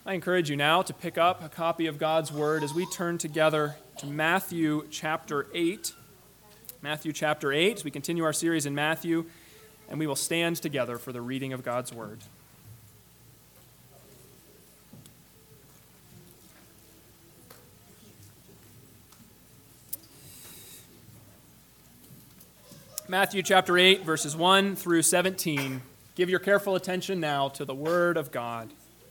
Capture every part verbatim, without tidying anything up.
I encourage you now to pick up a copy of God's Word as we turn together to Matthew chapter eight. Matthew chapter eight, as we continue our series in Matthew, and we will stand together for the reading of God's Word. Matthew chapter eight, verses one through seventeen. Give your careful attention now to the Word of God.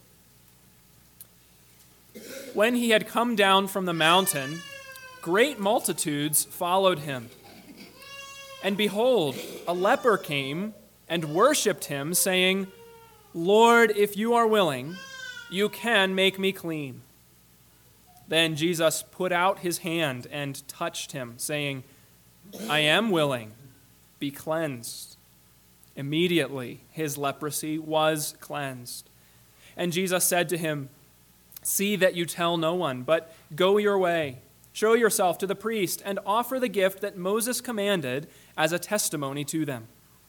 When he had come down from the mountain, great multitudes followed him. And behold, a leper came and worshipped him, saying, "Lord, if you are willing, you can make me clean." Then Jesus put out his hand and touched him, saying, "I am willing, be cleansed." Immediately his leprosy was cleansed. And Jesus said to him, "See that you tell no one, but go your way. Show yourself to the priest and offer the gift that Moses commanded as a testimony to them."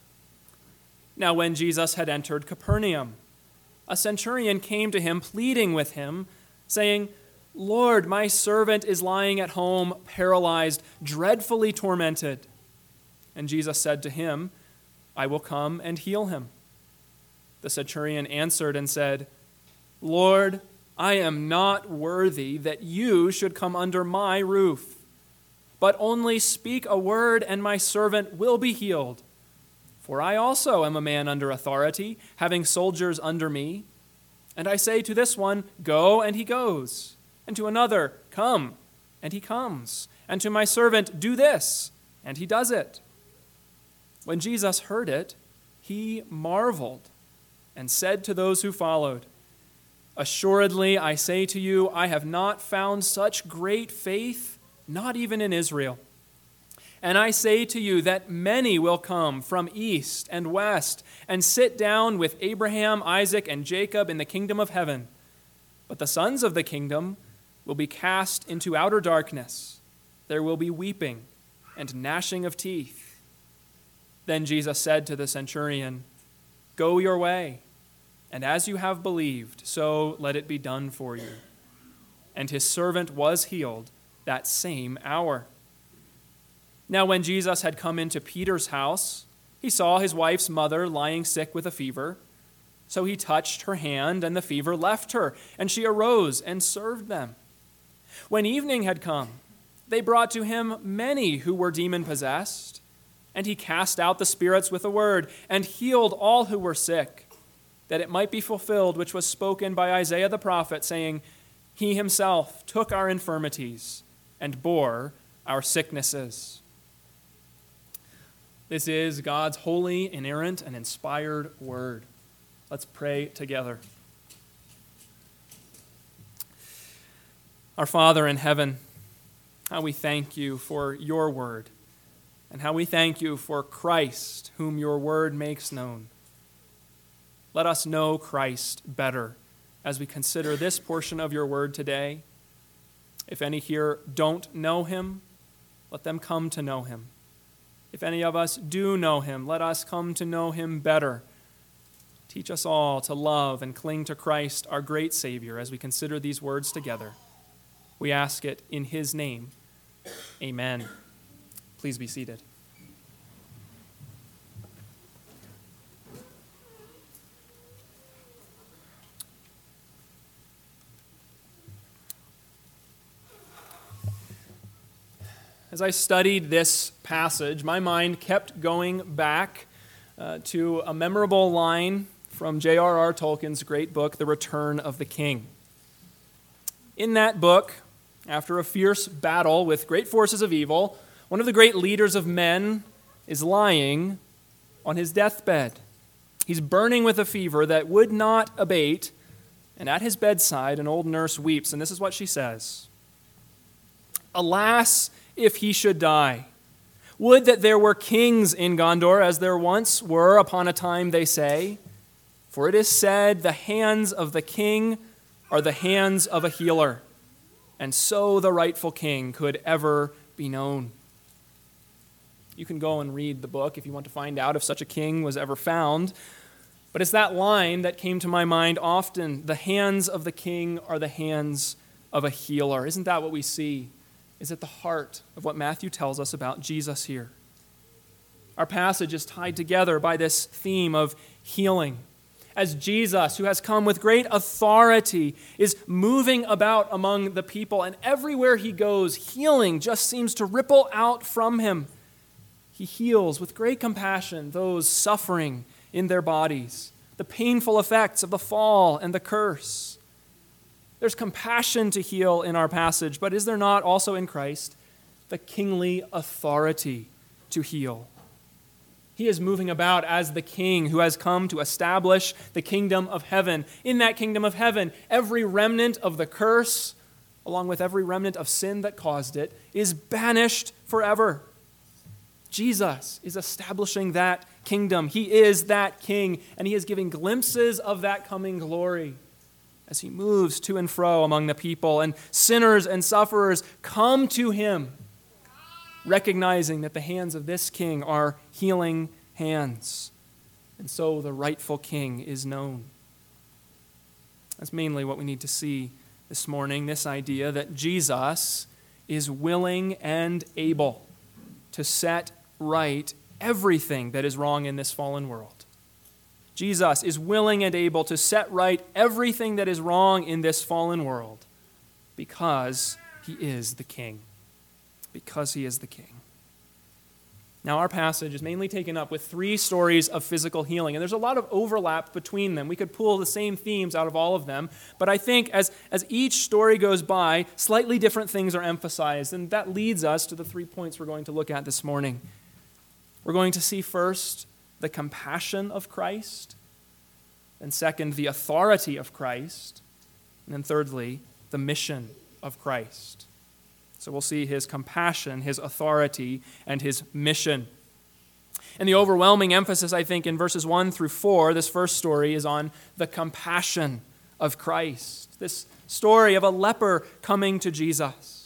Now when Jesus had entered Capernaum, a centurion came to him, pleading with him, saying, "Lord, my servant is lying at home, paralyzed, dreadfully tormented." And Jesus said to him, "I will come and heal him." The centurion answered and said, "Lord, I am not worthy that you should come under my roof, but only speak a word and my servant will be healed. For I also am a man under authority, having soldiers under me. And I say to this one, 'Go,' and he goes, and to another, 'Come,' and he comes, and to my servant, 'Do this,' and he does it." When Jesus heard it, he marveled and said to those who followed, "Assuredly, I say to you, I have not found such great faith, not even in Israel. And I say to you that many will come from east and west and sit down with Abraham, Isaac, and Jacob in the kingdom of heaven. But the sons of the kingdom will be cast into outer darkness. There will be weeping and gnashing of teeth." Then Jesus said to the centurion, "Go your way, and as you have believed, so let it be done for you." And his servant was healed that same hour. Now when Jesus had come into Peter's house, he saw his wife's mother lying sick with a fever. So he touched her hand, and the fever left her, and she arose and served them. When evening had come, they brought to him many who were demon-possessed, and he cast out the spirits with a word, and healed all who were sick, that it might be fulfilled which was spoken by Isaiah the prophet, saying, "He himself took our infirmities and bore our sicknesses." This is God's holy, inerrant, and inspired word. Let's pray together. Our Father in heaven, how we thank you for your word, and how we thank you for Christ, whom your word makes known. Let us know Christ better as we consider this portion of your word today. If any here don't know him, let them come to know him. If any of us do know him, let us come to know him better. Teach us all to love and cling to Christ, our great Savior, as we consider these words together. We ask it in his name. Amen. Please be seated. As I studied this passage, my mind kept going back uh, to a memorable line from J R R Tolkien's great book, The Return of the King. In that book, after a fierce battle with great forces of evil, one of the great leaders of men is lying on his deathbed. He's burning with a fever that would not abate, and at his bedside an old nurse weeps, and this is what she says: "Alas, if he should die. Would that there were kings in Gondor, as there once were upon a time, they say. For it is said, the hands of the king are the hands of a healer, and so the rightful king could ever be known." You can go and read the book if you want to find out if such a king was ever found. But it's that line that came to my mind often. The hands of the king are the hands of a healer. Isn't that what we see? Is at the heart of what Matthew tells us about Jesus here. Our passage is tied together by this theme of healing. As Jesus, who has come with great authority, is moving about among the people, and everywhere he goes, healing just seems to ripple out from him. He heals with great compassion those suffering in their bodies, the painful effects of the fall and the curse. There's compassion to heal in our passage, but is there not also in Christ the kingly authority to heal? He is moving about as the king who has come to establish the kingdom of heaven. In that kingdom of heaven, every remnant of the curse, along with every remnant of sin that caused it, is banished forever. Jesus is establishing that kingdom. He is that king, and he is giving glimpses of that coming glory as he moves to and fro among the people. And sinners and sufferers come to him, recognizing that the hands of this king are healing hands. And so the rightful king is known. That's mainly what we need to see this morning, this idea that Jesus is willing and able to set right everything that is wrong in this fallen world. Jesus is willing and able to set right everything that is wrong in this fallen world because he is the king. Because he is the king. Now, our passage is mainly taken up with three stories of physical healing, and there's a lot of overlap between them. We could pull the same themes out of all of them, but I think as, as each story goes by, slightly different things are emphasized, and that leads us to the three points we're going to look at this morning. We're going to see first the compassion of Christ, and second, the authority of Christ, and then thirdly, the mission of Christ. So we'll see his compassion, his authority, and his mission. And the overwhelming emphasis, I think, in verses one through four, this first story, is on the compassion of Christ. This story of a leper coming to Jesus.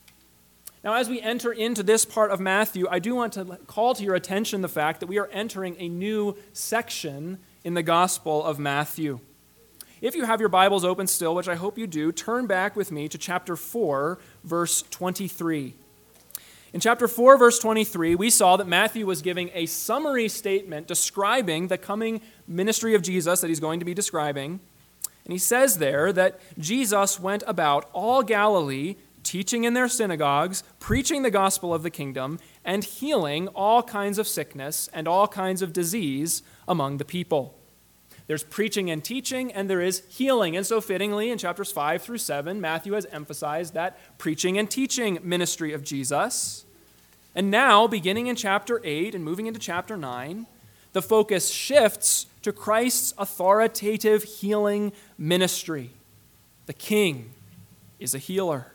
Now, as we enter into this part of Matthew, I do want to call to your attention the fact that we are entering a new section in the Gospel of Matthew. If you have your Bibles open still, which I hope you do, turn back with me to chapter four, verse twenty-three. In chapter four, verse twenty-three, we saw that Matthew was giving a summary statement describing the coming ministry of Jesus that he's going to be describing. And he says there that Jesus went about all Galilee, teaching in their synagogues, preaching the gospel of the kingdom, and healing all kinds of sickness and all kinds of disease among the people. There's preaching and teaching, and there is healing. And so fittingly, in chapters five through seven, Matthew has emphasized that preaching and teaching ministry of Jesus. And now, beginning in chapter eight and moving into chapter nine, the focus shifts to Christ's authoritative healing ministry. The king is a healer.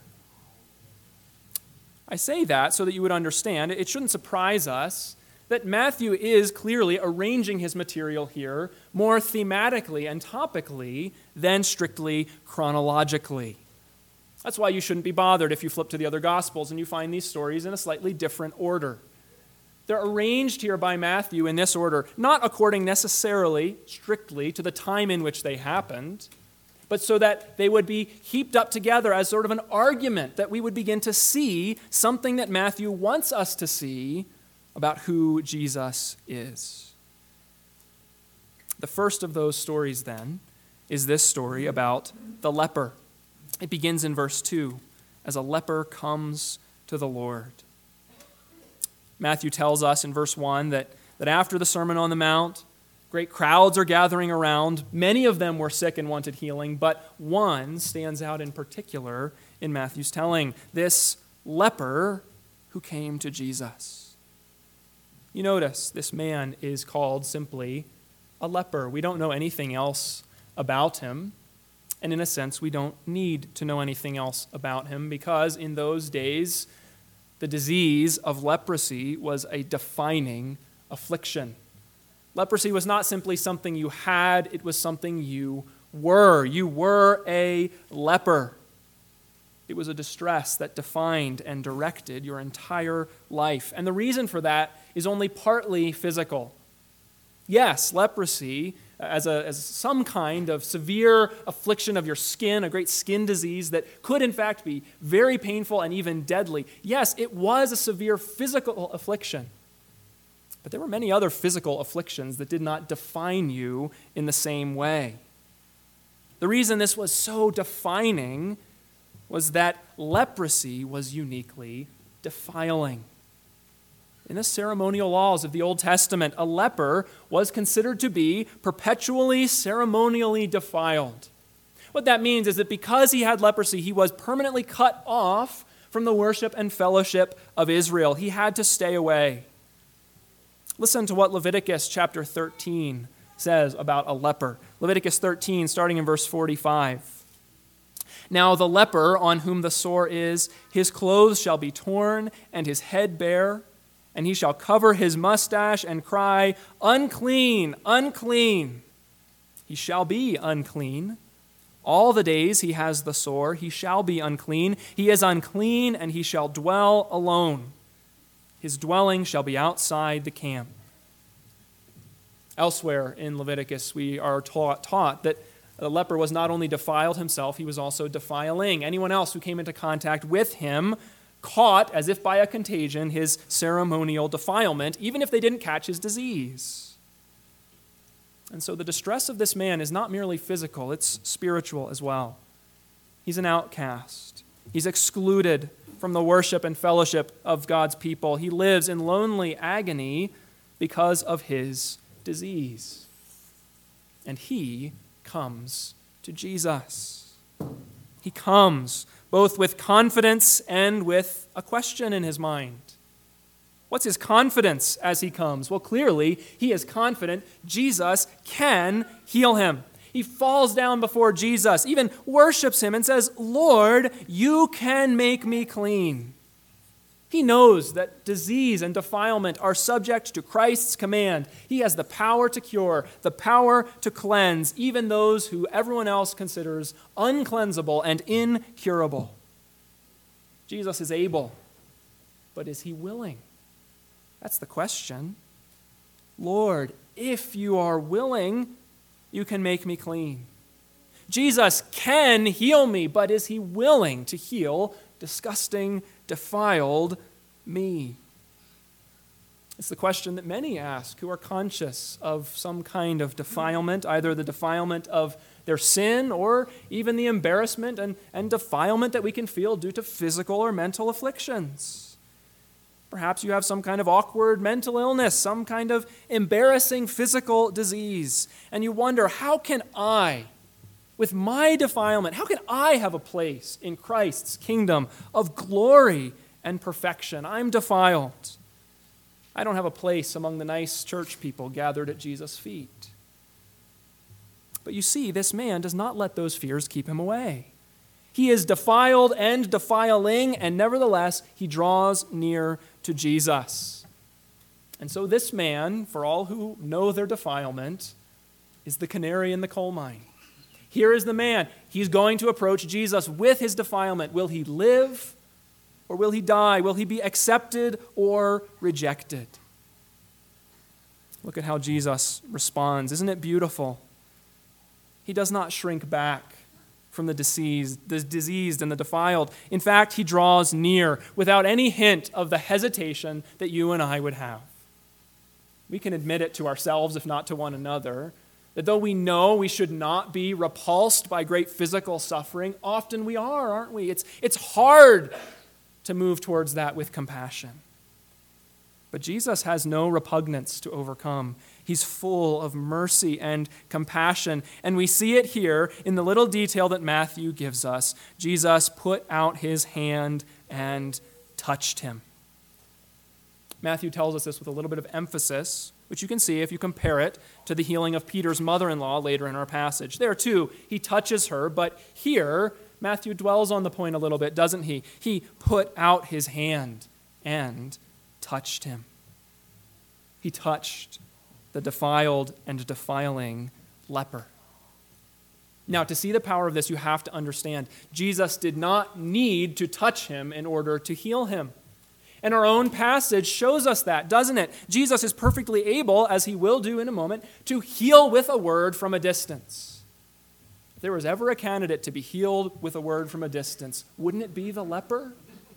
I say that so that you would understand. It shouldn't surprise us that Matthew is clearly arranging his material here more thematically and topically than strictly chronologically. That's why you shouldn't be bothered if you flip to the other Gospels and you find these stories in a slightly different order. They're arranged here by Matthew in this order, not according necessarily, strictly, to the time in which they happened, but so that they would be heaped up together as sort of an argument, that we would begin to see something that Matthew wants us to see about who Jesus is. The first of those stories, then, is this story about the leper. It begins in verse two, as a leper comes to the Lord. Matthew tells us in verse one that, that after the Sermon on the Mount, great crowds are gathering around. Many of them were sick and wanted healing, but one stands out in particular in Matthew's telling, this leper who came to Jesus. You notice this man is called simply a leper. We don't know anything else about him. And in a sense, we don't need to know anything else about him because in those days, the disease of leprosy was a defining affliction. Leprosy was not simply something you had, it was something you were. You were a leper. It was a distress that defined and directed your entire life. And the reason for that is only partly physical. Yes, leprosy as, a, as some kind of severe affliction of your skin, a great skin disease that could in fact be very painful and even deadly. Yes, it was a severe physical affliction. But there were many other physical afflictions that did not define you in the same way. The reason this was so defining was that leprosy was uniquely defiling. In the ceremonial laws of the Old Testament, a leper was considered to be perpetually ceremonially defiled. What that means is that because he had leprosy, he was permanently cut off from the worship and fellowship of Israel. He had to stay away. Listen to what Leviticus chapter thirteen says about a leper. Leviticus thirteen, starting in verse forty-five. Now the leper on whom the sore is, his clothes shall be torn and his head bare, and he shall cover his mustache and cry, unclean, unclean. He shall be unclean. All the days he has the sore, he shall be unclean. He is unclean, and he shall dwell alone. His dwelling shall be outside the camp. Elsewhere in Leviticus, we are taught, taught that the leper was not only defiled himself, he was also defiling anyone else who came into contact with him, caught, as if by a contagion, his ceremonial defilement, even if they didn't catch his disease. And so the distress of this man is not merely physical, it's spiritual as well. He's an outcast. He's excluded from the worship and fellowship of God's people. He lives in lonely agony because of his disease. And he comes to Jesus. He comes both with confidence and with a question in his mind. What's his confidence as he comes? Well, clearly, he is confident Jesus can heal him. He falls down before Jesus, even worships him and says, Lord, you can make me clean. He knows that disease and defilement are subject to Christ's command. He has the power to cure, the power to cleanse, even those who everyone else considers uncleansable and incurable. Jesus is able, but is he willing? That's the question. Lord, if you are willing, you can make me clean. Jesus can heal me, but is he willing to heal disgusting, defiled me? It's the question that many ask who are conscious of some kind of defilement, either the defilement of their sin or even the embarrassment and, and defilement that we can feel due to physical or mental afflictions. Perhaps you have some kind of awkward mental illness, some kind of embarrassing physical disease, and you wonder, how can I, with my defilement, how can I have a place in Christ's kingdom of glory and perfection? I'm defiled. I don't have a place among the nice church people gathered at Jesus' feet. But you see, this man does not let those fears keep him away. He is defiled and defiling, and nevertheless, he draws near to Jesus. And so this man, for all who know their defilement, is the canary in the coal mine. Here is the man. He's going to approach Jesus with his defilement. Will he live or will he die? Will he be accepted or rejected? Look at how Jesus responds. Isn't it beautiful? He does not shrink back from the diseased, the diseased and the defiled. In fact, he draws near without any hint of the hesitation that you and I would have. We can admit it to ourselves, if not to one another, that though we know we should not be repulsed by great physical suffering, often we are, aren't we? It's, it's hard to move towards that with compassion. But Jesus has no repugnance to overcome. He's full of mercy and compassion. And we see it here in the little detail that Matthew gives us. Jesus put out his hand and touched him. Matthew tells us this with a little bit of emphasis, which you can see if you compare it to the healing of Peter's mother-in-law later in our passage. There too, he touches her, but here, Matthew dwells on the point a little bit, doesn't he? He put out his hand and touched him. He touched the defiled and defiling leper. Now, to see the power of this, you have to understand, Jesus did not need to touch him in order to heal him. And our own passage shows us that, doesn't it? Jesus is perfectly able, as he will do in a moment, to heal with a word from a distance. If there was ever a candidate to be healed with a word from a distance, wouldn't it be the leper?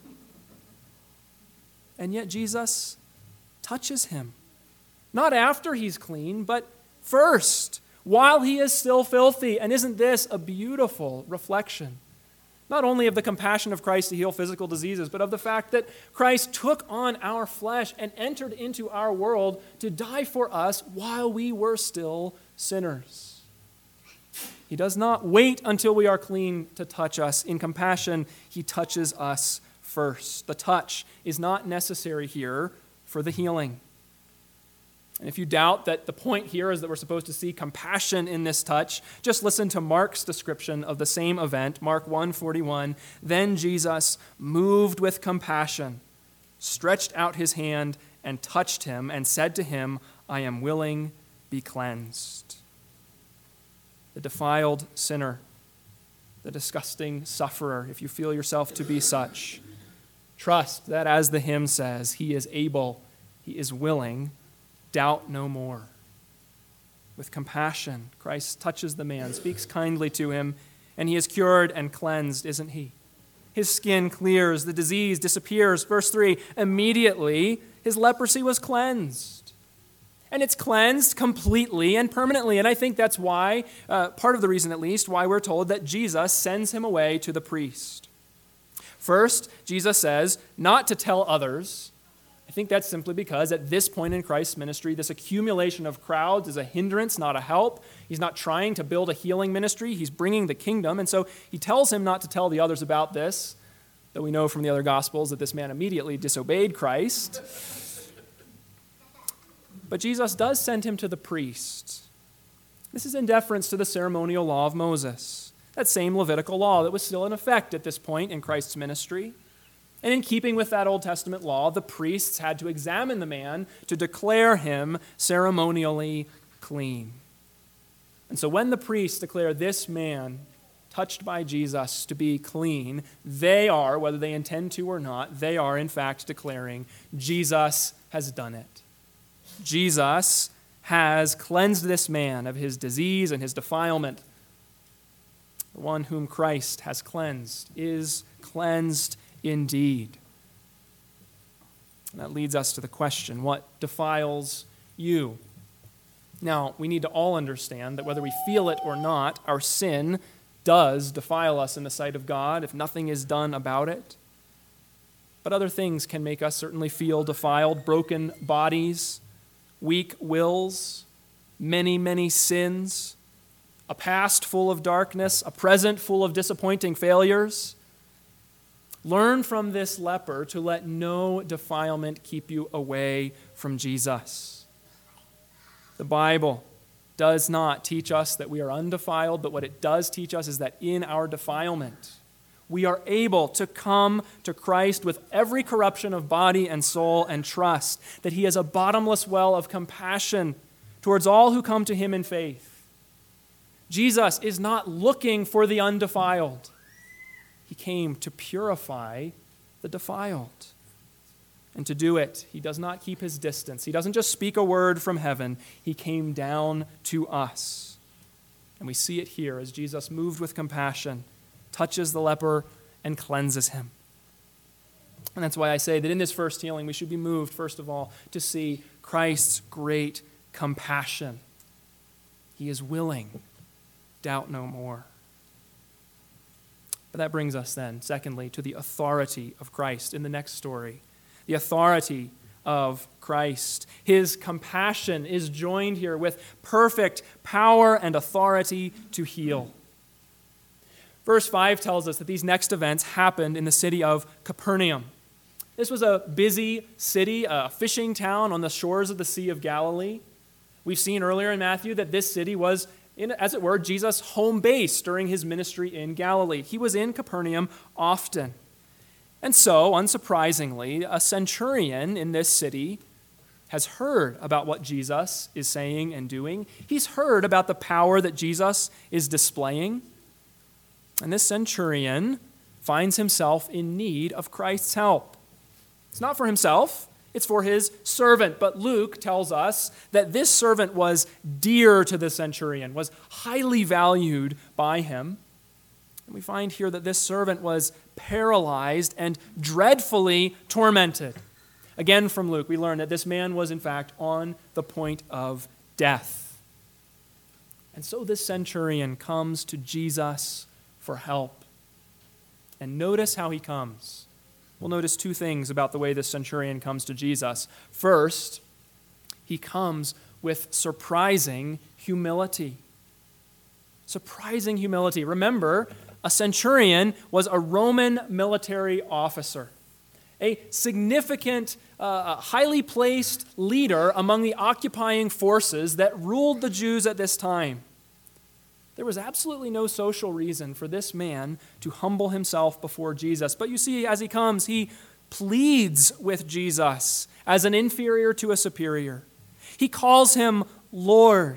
And yet Jesus touches him. Not after he's clean, but first, while he is still filthy. And isn't this a beautiful reflection? Not only of the compassion of Christ to heal physical diseases, but of the fact that Christ took on our flesh and entered into our world to die for us while we were still sinners. He does not wait until we are clean to touch us. In compassion, he touches us first. The touch is not necessary here for the healing. And if you doubt that the point here is that we're supposed to see compassion in this touch, just listen to Mark's description of the same event, Mark one forty-one. Then Jesus, moved with compassion, stretched out his hand and touched him and said to him, I am willing, be cleansed. The defiled sinner, the disgusting sufferer, if you feel yourself to be such, trust that, as the hymn says, he is able, he is willing, doubt no more. With compassion, Christ touches the man, speaks kindly to him, and he is cured and cleansed, isn't he? His skin clears, the disease disappears. Verse three, immediately his leprosy was cleansed. And it's cleansed completely and permanently. And I think that's why, uh, part of the reason at least, why we're told that Jesus sends him away to the priest. First, Jesus says not to tell others. I think that's simply because at this point in Christ's ministry, this accumulation of crowds is a hindrance, not a help. He's not trying to build a healing ministry. He's bringing the kingdom. And so he tells him not to tell the others about this, though we know from the other Gospels that this man immediately disobeyed Christ. But Jesus does send him to the priest. This is in deference to the ceremonial law of Moses, that same Levitical law that was still in effect at this point in Christ's ministry. And in keeping with that Old Testament law, the priests had to examine the man to declare him ceremonially clean. And so when the priests declare this man touched by Jesus to be clean, they are, whether they intend to or not, they are in fact declaring Jesus has done it. Jesus has cleansed this man of his disease and his defilement. The one whom Christ has cleansed is cleansed indeed. And that leads us to the question, what defiles you? Now, we need to all understand that whether we feel it or not, our sin does defile us in the sight of God if nothing is done about it. But other things can make us certainly feel defiled: broken bodies, weak wills, many, many sins, a past full of darkness, a present full of disappointing failures. Learn from this leper to let no defilement keep you away from Jesus. The Bible does not teach us that we are undefiled, but what it does teach us is that in our defilement, we are able to come to Christ with every corruption of body and soul and trust that he is a bottomless well of compassion towards all who come to him in faith. Jesus is not looking for the undefiled. He came to purify the defiled. And to do it, he does not keep his distance. He doesn't just speak a word from heaven. He came down to us. And we see it here as Jesus, moved with compassion, touches the leper and cleanses him. And that's why I say that in this first healing, we should be moved, first of all, to see Christ's great compassion. He is willing, doubt no more. But that brings us then, secondly, to the authority of Christ in the next story. The authority of Christ. His compassion is joined here with perfect power and authority to heal. Verse five tells us that these next events happened in the city of Capernaum. This was a busy city, a fishing town on the shores of the Sea of Galilee. We've seen earlier in Matthew that this city was, in, as it were, Jesus' home base during his ministry in Galilee. He was in Capernaum often. And so, unsurprisingly, a centurion in this city has heard about what Jesus is saying and doing. He's heard about the power that Jesus is displaying. And this centurion finds himself in need of Christ's help. It's not for himself, it's for his servant. But Luke tells us that this servant was dear to the centurion, was highly valued by him. And we find here that this servant was paralyzed and dreadfully tormented. Again, from Luke, we learn that this man was, in fact, on the point of death. And so this centurion comes to Jesus for help. And notice how he comes. We'll notice two things about the way this centurion comes to Jesus. First, he comes with surprising humility. Surprising humility. Remember, a centurion was a Roman military officer, a significant, uh, highly placed leader among the occupying forces that ruled the Jews at this time. There was absolutely no social reason for this man to humble himself before Jesus. But you see, as he comes, he pleads with Jesus as an inferior to a superior. He calls him Lord.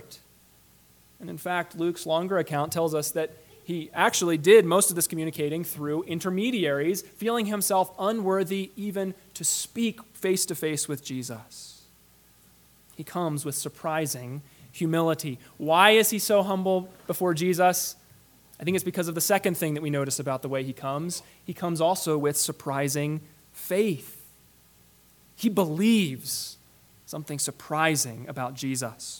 And in fact, Luke's longer account tells us that he actually did most of this communicating through intermediaries, feeling himself unworthy even to speak face to face with Jesus. He comes with surprising humility. Why is he so humble before Jesus? I think it's because of the second thing that we notice about the way he comes. He comes also with surprising faith. He believes something surprising about Jesus.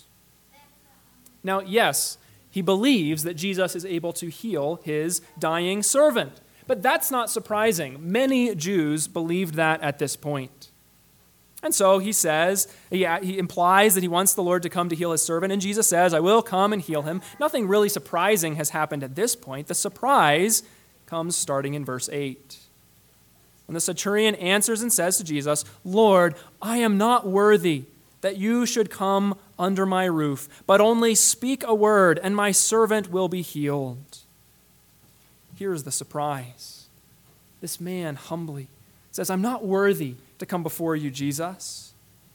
Now, yes, he believes that Jesus is able to heal his dying servant. But that's not surprising. Many Jews believed that at this point. And so he says, he, he implies that he wants the Lord to come to heal his servant, and Jesus says, I will come and heal him. Nothing really surprising has happened at this point. The surprise comes starting in verse eight. When the centurion answers and says to Jesus, Lord, I am not worthy that you should come under my roof, but only speak a word, and my servant will be healed. Here's the surprise. This man humbly says, I'm not worthy to come before you, Jesus.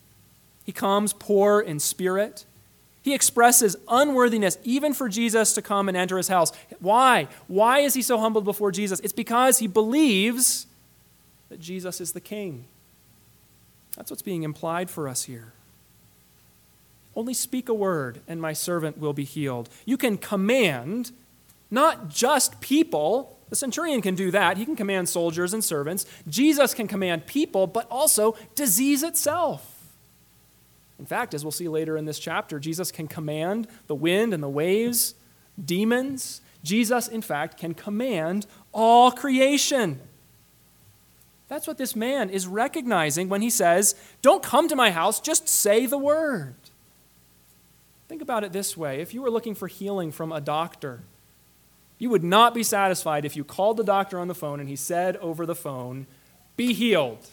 He comes poor in spirit. He expresses unworthiness even for Jesus to come and enter his house. Why? Why is he so humbled before Jesus? It's because he believes that Jesus is the King. That's what's being implied for us here. Only speak a word, and my servant will be healed. You can command not just people. The centurion can do that. He can command soldiers and servants. Jesus can command people, but also disease itself. In fact, as we'll see later in this chapter, Jesus can command the wind and the waves, demons. Jesus, in fact, can command all creation. That's what this man is recognizing when he says, don't come to my house, just say the word. Think about it this way. If you were looking for healing from a doctor, you would not be satisfied if you called the doctor on the phone and he said over the phone, be healed.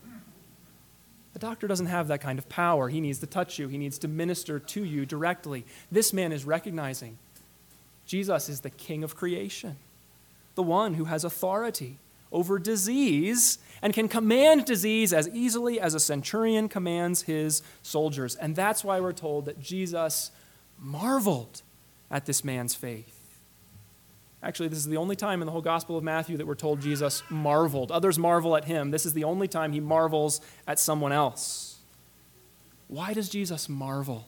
The doctor doesn't have that kind of power. He needs to touch you. He needs to minister to you directly. This man is recognizing Jesus is the King of creation, the one who has authority over disease and can command disease as easily as a centurion commands his soldiers. And that's why we're told that Jesus marveled at this man's faith. Actually, this is the only time in the whole Gospel of Matthew that we're told Jesus marveled. Others marvel at him. This is the only time he marvels at someone else. Why does Jesus marvel?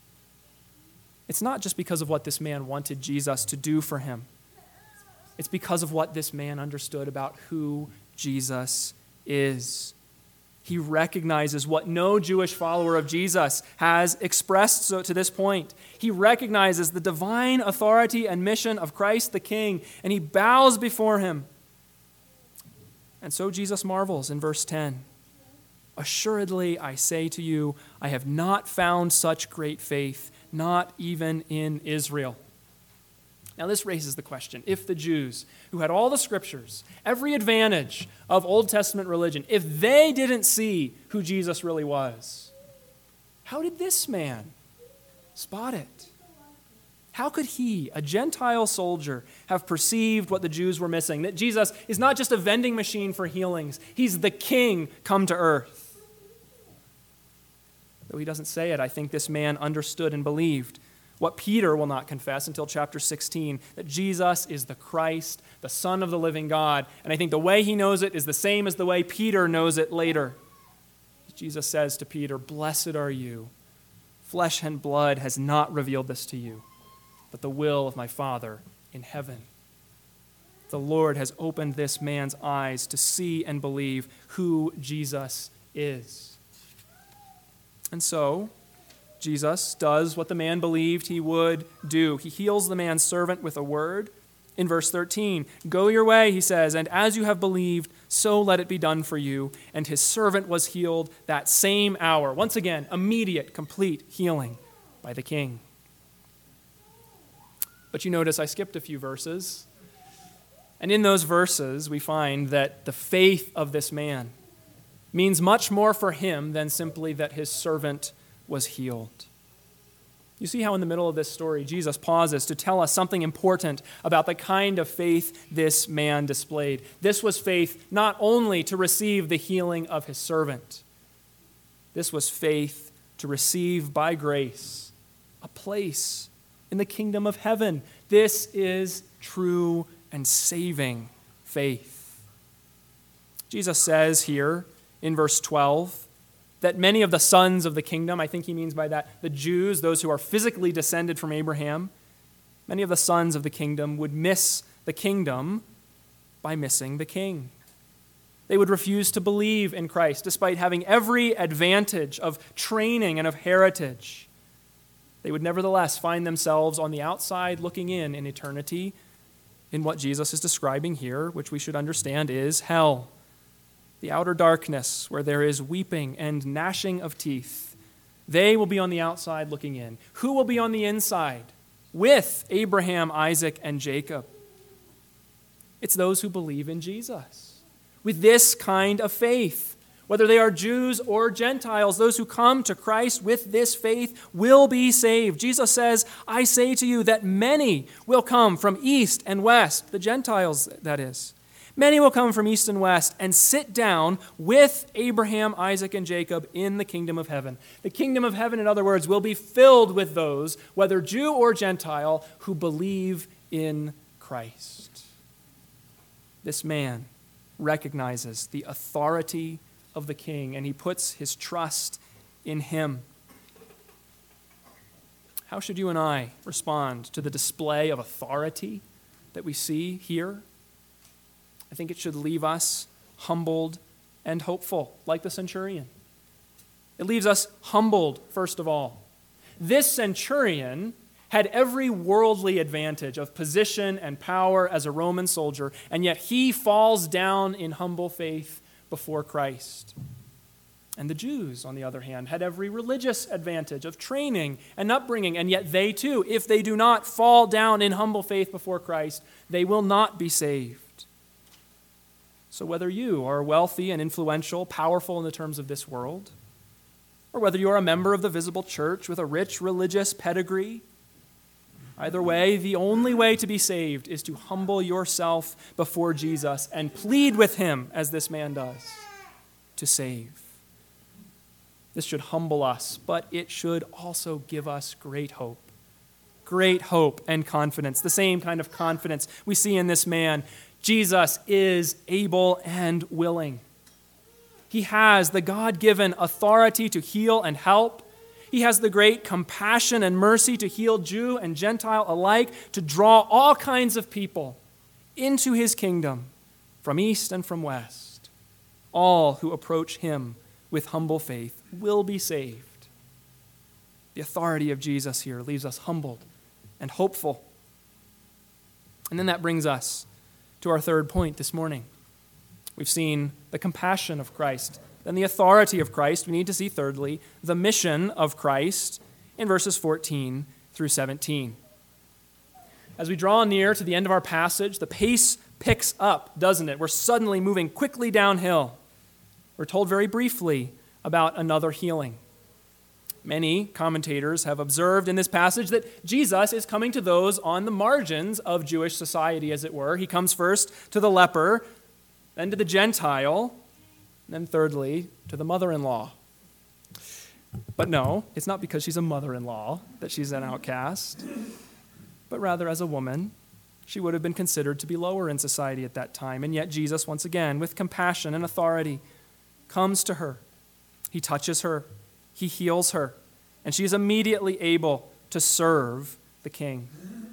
It's not just because of what this man wanted Jesus to do for him. It's because of what this man understood about who Jesus is. He recognizes what no Jewish follower of Jesus has expressed so to this point. He recognizes the divine authority and mission of Christ the King, and he bows before him. And so Jesus marvels in verse ten. Assuredly, I say to you, I have not found such great faith, not even in Israel. Now, this raises the question, if the Jews, who had all the scriptures, every advantage of Old Testament religion, if they didn't see who Jesus really was, how did this man spot it? How could he, a Gentile soldier, have perceived what the Jews were missing, that Jesus is not just a vending machine for healings, he's the King come to earth? Though he doesn't say it, I think this man understood and believed what Peter will not confess until chapter sixteen, that Jesus is the Christ, the Son of the living God. And I think the way he knows it is the same as the way Peter knows it later. Jesus says to Peter, "Blessed are you. Flesh and blood has not revealed this to you, but the will of my Father in heaven." The Lord has opened this man's eyes to see and believe who Jesus is. And so, Jesus does what the man believed he would do. He heals the man's servant with a word. In verse thirteen, "Go your way," he says, "and as you have believed, so let it be done for you." And his servant was healed that same hour. Once again, immediate, complete healing by the king. But you notice I skipped a few verses. And in those verses, we find that the faith of this man means much more for him than simply that his servant was healed. You see how in the middle of this story, Jesus pauses to tell us something important about the kind of faith this man displayed. This was faith not only to receive the healing of his servant. This was faith to receive by grace a place in the kingdom of heaven. This is true and saving faith. Jesus says here in verse twelve, that many of the sons of the kingdom, I think he means by that the Jews, those who are physically descended from Abraham, many of the sons of the kingdom would miss the kingdom by missing the king. They would refuse to believe in Christ despite having every advantage of training and of heritage. They would nevertheless find themselves on the outside looking in in eternity in what Jesus is describing here, which we should understand is hell. The outer darkness where there is weeping and gnashing of teeth. They will be on the outside looking in. Who will be on the inside with Abraham, Isaac, and Jacob? It's those who believe in Jesus with this kind of faith. Whether they are Jews or Gentiles, those who come to Christ with this faith will be saved. Jesus says, "I say to you that many will come from east and west," the Gentiles, that is. Many will come from east and west and sit down with Abraham, Isaac, and Jacob in the kingdom of heaven. The kingdom of heaven, in other words, will be filled with those, whether Jew or Gentile, who believe in Christ. This man recognizes the authority of the king, and he puts his trust in him. How should you and I respond to the display of authority that we see here? I think it should leave us humbled and hopeful, like the centurion. It leaves us humbled, first of all. This centurion had every worldly advantage of position and power as a Roman soldier, and yet he falls down in humble faith before Christ. And the Jews, on the other hand, had every religious advantage of training and upbringing, and yet they too, if they do not fall down in humble faith before Christ, they will not be saved. So whether you are wealthy and influential, powerful in the terms of this world, or whether you are a member of the visible church with a rich religious pedigree, either way, the only way to be saved is to humble yourself before Jesus and plead with him, as this man does, to save. This should humble us, but it should also give us great hope. Great hope and confidence, the same kind of confidence we see in this man. Jesus is able and willing. He has the God-given authority to heal and help. He has the great compassion and mercy to heal Jew and Gentile alike, to draw all kinds of people into his kingdom from east and from west. All who approach him with humble faith will be saved. The authority of Jesus here leaves us humbled and hopeful. And then that brings us to our third point this morning. We've seen the compassion of Christ, then the authority of Christ. We need to see, thirdly, the mission of Christ in verses fourteen through seventeen. As we draw near to the end of our passage, the pace picks up, doesn't it? We're suddenly moving quickly downhill. We're told very briefly about another healing. Many commentators have observed in this passage that Jesus is coming to those on the margins of Jewish society, as it were. He comes first to the leper, then to the Gentile, and then thirdly to the mother-in-law. But no, it's not because she's a mother-in-law that she's an outcast, but rather as a woman. She would have been considered to be lower in society at that time, and yet Jesus, once again, with compassion and authority, comes to her. He touches her, he heals her, and she is immediately able to serve the king.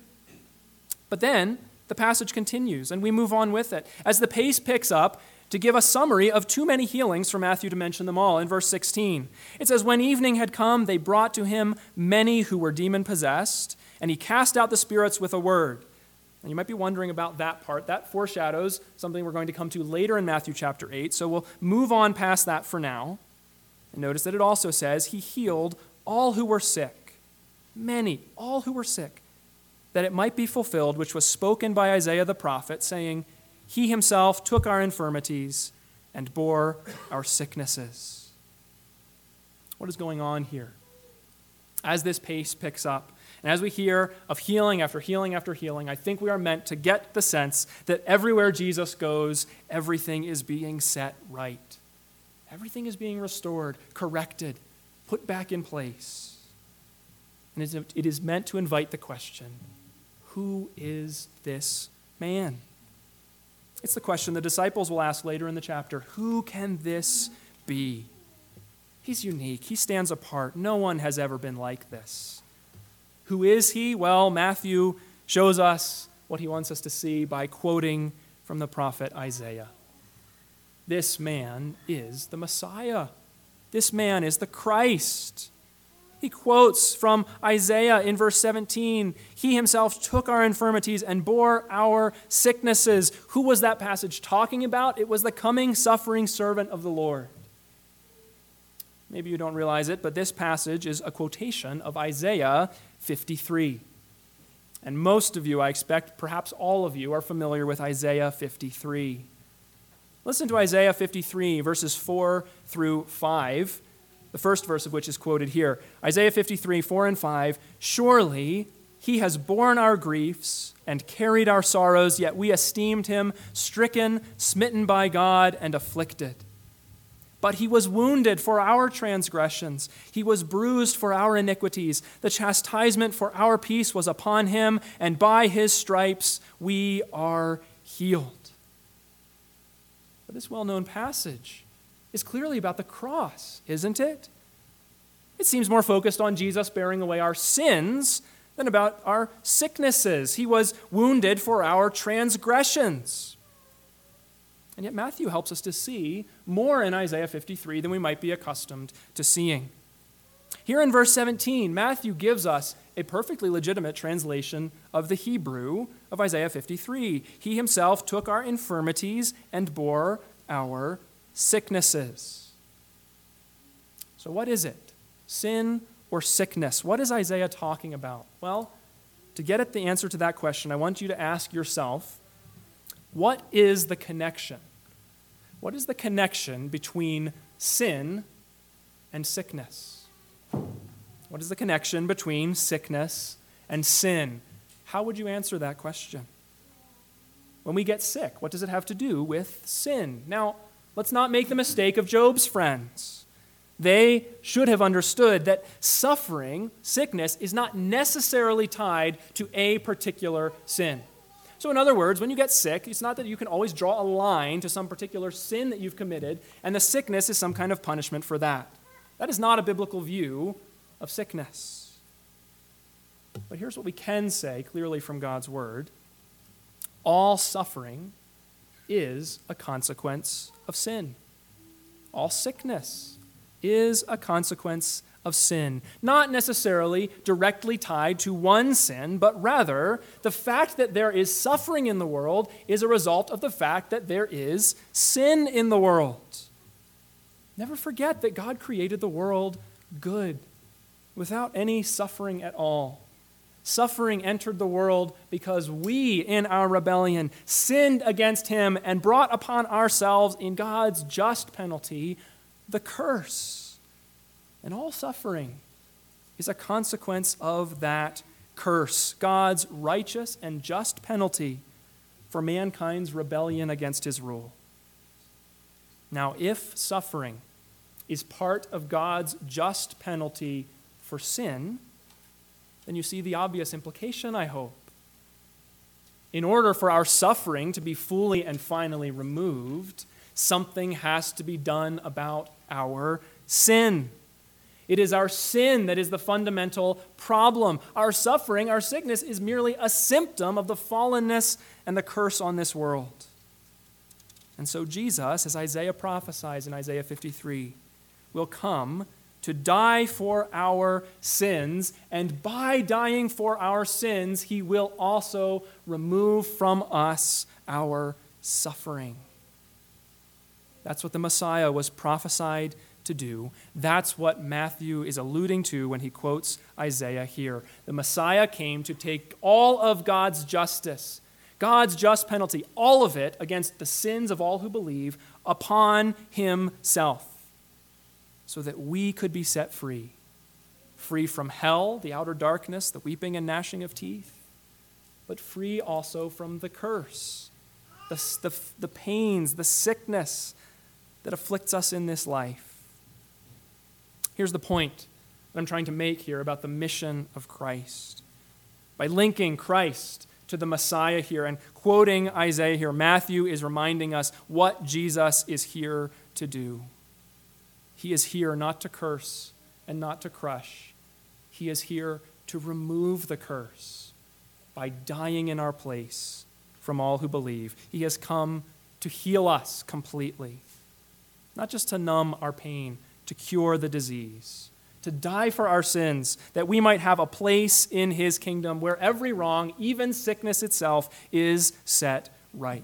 But then the passage continues, and we move on with it. As the pace picks up, to give a summary of too many healings for Matthew to mention them all. In verse sixteen, it says, when evening had come, they brought to him many who were demon-possessed, and he cast out the spirits with a word. And you might be wondering about that part. That foreshadows something we're going to come to later in Matthew chapter eight, so we'll move on past that for now. And notice that it also says he healed all who were sick, many, all who were sick, that it might be fulfilled, which was spoken by Isaiah the prophet, saying, he himself took our infirmities and bore our sicknesses. What is going on here? As this pace picks up, and as we hear of healing after healing after healing, I think we are meant to get the sense that everywhere Jesus goes, everything is being set right. Everything is being restored, corrected, put back in place. And it is meant to invite the question, who is this man? It's the question the disciples will ask later in the chapter. Who can this be? He's unique. He stands apart. No one has ever been like this. Who is he? Well, Matthew shows us what he wants us to see by quoting from the prophet Isaiah. This man is the Messiah. This man is the Christ. He quotes from Isaiah in verse seventeen, he himself took our infirmities and bore our sicknesses. Who was that passage talking about? It was the coming suffering servant of the Lord. Maybe you don't realize it, but this passage is a quotation of Isaiah fifty-three. And most of you, I expect, perhaps all of you, are familiar with Isaiah fifty-three. Listen to Isaiah fifty-three, verses four through five. The first verse of which is quoted here. Isaiah fifty-three, four and five. Surely he has borne our griefs and carried our sorrows, yet we esteemed him stricken, smitten by God, and afflicted. But he was wounded for our transgressions. He was bruised for our iniquities. The chastisement for our peace was upon him, and by his stripes we are healed. But this well-known passage is clearly about the cross, isn't it? It seems more focused on Jesus bearing away our sins than about our sicknesses. He was wounded for our transgressions. And yet Matthew helps us to see more in Isaiah fifty-three than we might be accustomed to seeing. Here in verse seventeen, Matthew gives us a perfectly legitimate translation of the Hebrew of Isaiah fifty-three. He himself took our infirmities and bore our sicknesses. So what is it? Sin or sickness? What is Isaiah talking about? Well, to get at the answer to that question, I want you to ask yourself, what is the connection? What is the connection between sin and sickness? What is the connection between sickness and sin? How would you answer that question? When we get sick, what does it have to do with sin? Now, let's not make the mistake of Job's friends. They should have understood that suffering, sickness, is not necessarily tied to a particular sin. So in other words, when you get sick, it's not that you can always draw a line to some particular sin that you've committed, and the sickness is some kind of punishment for that. That is not a biblical view of sickness. But here's what we can say clearly from God's word. All suffering is a consequence of sin. All sickness is a consequence of sin. Not necessarily directly tied to one sin, but rather the fact that there is suffering in the world is a result of the fact that there is sin in the world. Never forget that God created the world good, without any suffering at all. Suffering entered the world because we, in our rebellion, sinned against him and brought upon ourselves, in God's just penalty, the curse. And all suffering is a consequence of that curse, God's righteous and just penalty for mankind's rebellion against his rule. Now, if suffering is part of God's just penalty for sin, then you see the obvious implication, I hope. In order for our suffering to be fully and finally removed, something has to be done about our sin. It is our sin that is the fundamental problem. Our suffering, our sickness, is merely a symptom of the fallenness and the curse on this world. And so Jesus, as Isaiah prophesies in Isaiah fifty-three, will come to die for our sins, and by dying for our sins, he will also remove from us our suffering. That's what the Messiah was prophesied to do. That's what Matthew is alluding to when he quotes Isaiah here. The Messiah came to take all of God's justice, God's just penalty, all of it against the sins of all who believe, upon himself, so that we could be set free. Free from hell, the outer darkness, the weeping and gnashing of teeth, but free also from the curse, the, the, the pains, the sickness that afflicts us in this life. Here's the point that I'm trying to make here about the mission of Christ. By linking Christ to the Messiah here and quoting Isaiah here, Matthew is reminding us what Jesus is here to do. He is here not to curse and not to crush. He is here to remove the curse by dying in our place from all who believe. He has come to heal us completely, not just to numb our pain, to cure the disease, to die for our sins, that we might have a place in his kingdom where every wrong, even sickness itself, is set right.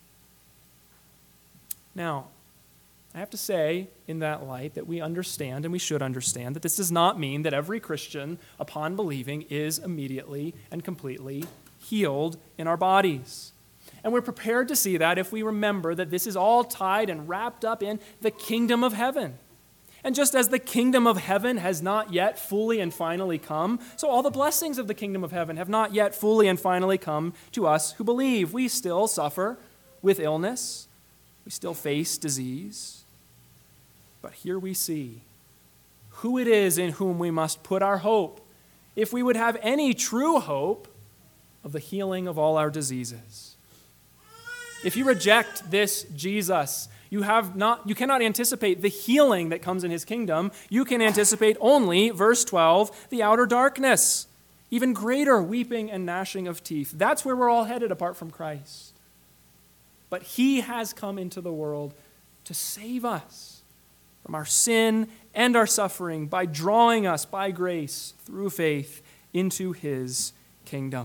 Now, I have to say, in that light, that we understand, and we should understand, that this does not mean that every Christian, upon believing, is immediately and completely healed in our bodies. And we're prepared to see that if we remember that this is all tied and wrapped up in the kingdom of heaven. And just as the kingdom of heaven has not yet fully and finally come, so all the blessings of the kingdom of heaven have not yet fully and finally come to us who believe. We still suffer with illness. We still face disease. But here we see who it is in whom we must put our hope if we would have any true hope of the healing of all our diseases. If you reject this Jesus, you have not you cannot anticipate the healing that comes in his kingdom. You can anticipate only, verse twelve, the outer darkness, even greater weeping and gnashing of teeth. That's where we're all headed apart from Christ. But he has come into the world to save us from our sin and our suffering by drawing us by grace through faith into his kingdom.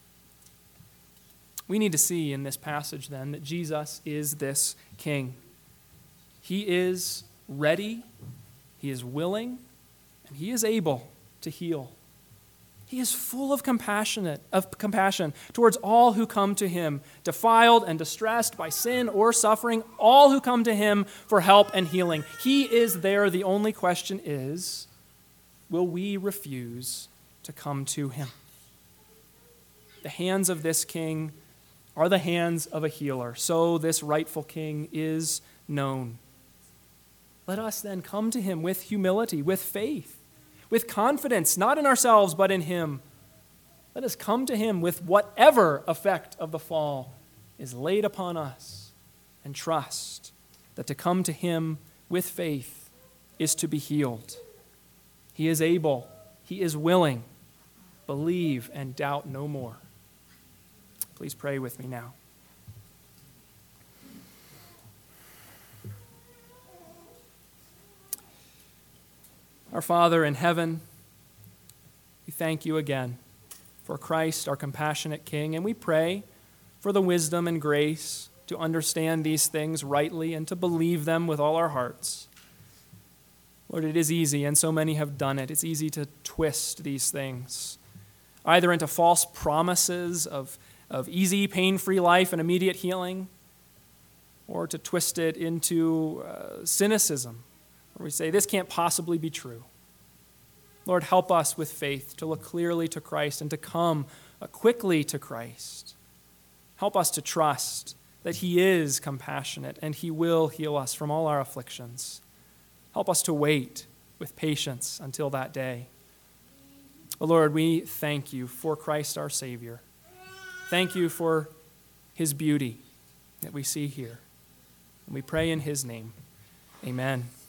We need to see in this passage then that Jesus is this king. He is ready, he is willing, and he is able to heal. He is full of compassionate of compassion towards all who come to him, defiled and distressed by sin or suffering, all who come to him for help and healing. He is there. The only question is, will we refuse to come to him? The hands of this king are the hands of a healer. So this rightful king is known. Let us then come to him with humility, with faith, with confidence, not in ourselves, but in him. Let us come to him with whatever effect of the fall is laid upon us and trust that to come to him with faith is to be healed. He is able. He is willing. Believe and doubt no more. Please pray with me now. Our Father in heaven, we thank you again for Christ, our compassionate King, and we pray for the wisdom and grace to understand these things rightly and to believe them with all our hearts. Lord, it is easy, and so many have done it. It's easy to twist these things, either into false promises of, of easy, pain-free life and immediate healing, or to twist it into uh, cynicism, where we say, this can't possibly be true. Lord, help us with faith to look clearly to Christ and to come uh, quickly to Christ. Help us to trust that he is compassionate and he will heal us from all our afflictions. Help us to wait with patience until that day. Oh Lord, we thank you for Christ our Savior. Thank you for his beauty that we see here. And we pray in his name. Amen.